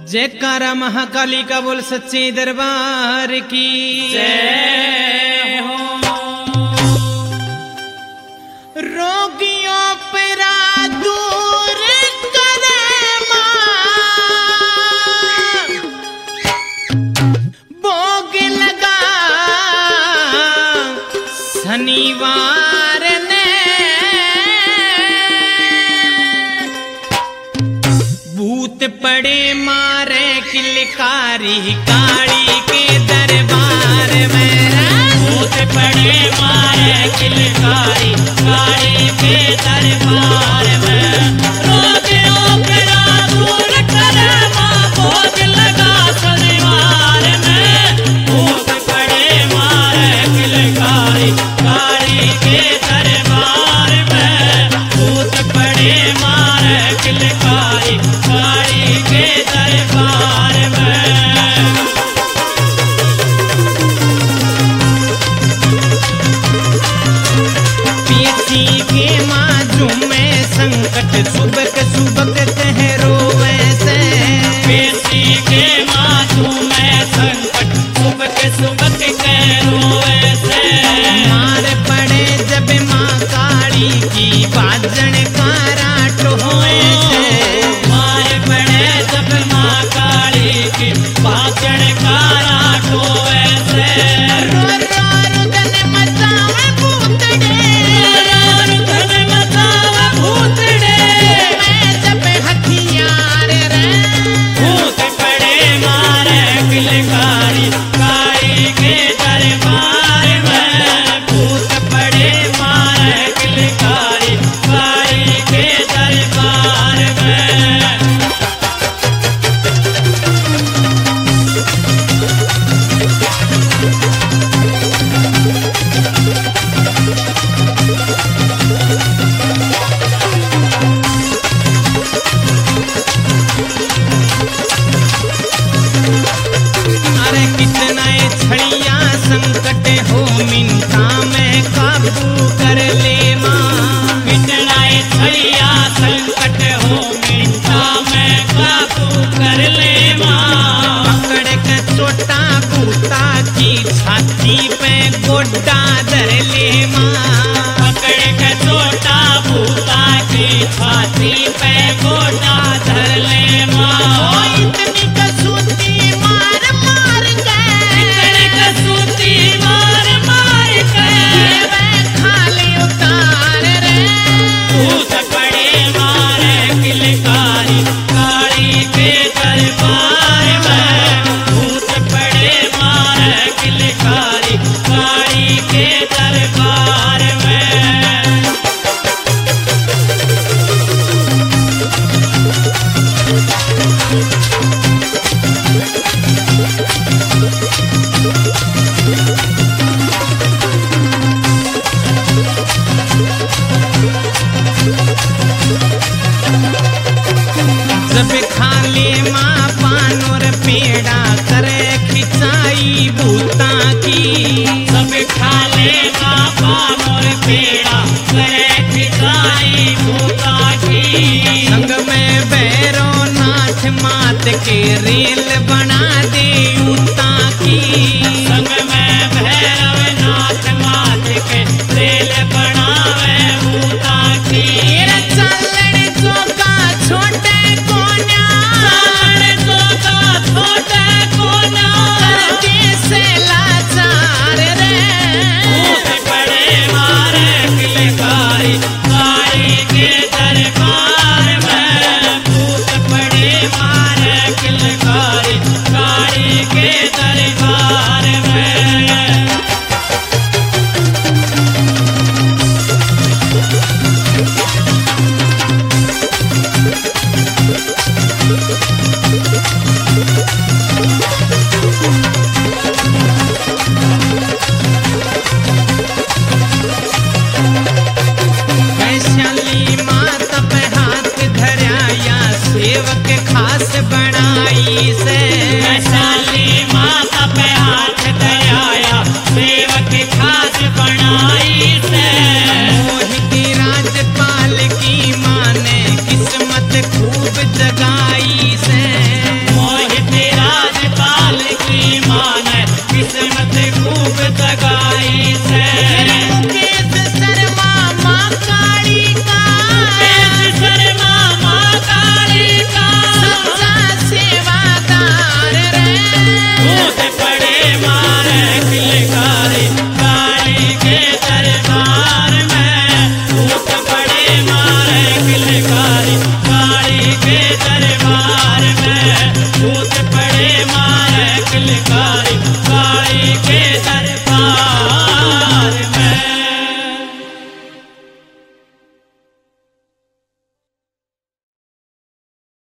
जयकारा महाकाली का बोल सच्चे दरबार की जय हो। रोगियों परा दूर करे मां, भोग लगा शनिवार ने, भूत पड़े मारे किलकारी काली के दरबार में, भूत पड़े मारे किलकारी काली के दरबार में। रोगियों परा दूर करे मां, भोग लगा शनिवार में। भूत पड़े मारे किलकारी काली के दरबार में। भूत पड़े मारे किलकारी काली के दरबार में। पीछी के माजू में संकट सुबक सुबक कह रोवैसे, पेशी के माथू में संकट सुबक सुबक कह रोवैसे। मार पड़े जब माँ काली की बाजन का राट होए से, मार पड़े जब माँ काली की बाजन का राट होवैसे। रो रो रुदन मचावे भूतड़े, धन मचावे भूतड़े, मैं जब हथियार रे, भूत पड़े मारे किलकारी काली के दरबार में। भूत पड़े मारे किलकारी काली के दरबार में। अरे कितना ये छड़िया संकट हो मिनटा में काबू कर ले माँ, कितना ये छलिया संकट हो मिनटा में काबू कर ले माँ। पकड़ के चोटा बूता की छाती पे गोड्डा धर ले माँ, पकड़ के छोटा भूता की छाती पे गोटा धर ले माँ। इतनी कसूती मार मार इतने के कसूती मार मार के मैं खाली उतार रे, भूत पड़े मारे किलकारी काली के दरबार में। भूत पड़े मारे किलकारी काली के दरबार में। जब खाली माँ पान और पेड़ा करे खिंचाई भूता की, सब खाले बाबा मोर पेड़ा करे खिचाई भूता की। संग में भैरो नाथ मात के रेल बना दे उता की, संग में भैरव नाथ मात के रेल बनावे भूता की। तेरा चलन चौका छोटे कोना, चारण चौका छोटे कोना, जैसे लाचार रे, भूत पड़े मारे किलकारी काली के दरबार में। भूत पड़े मारे किलकारी काली जगाई से मोहित राजपाल की मान किस्मत खूब जगा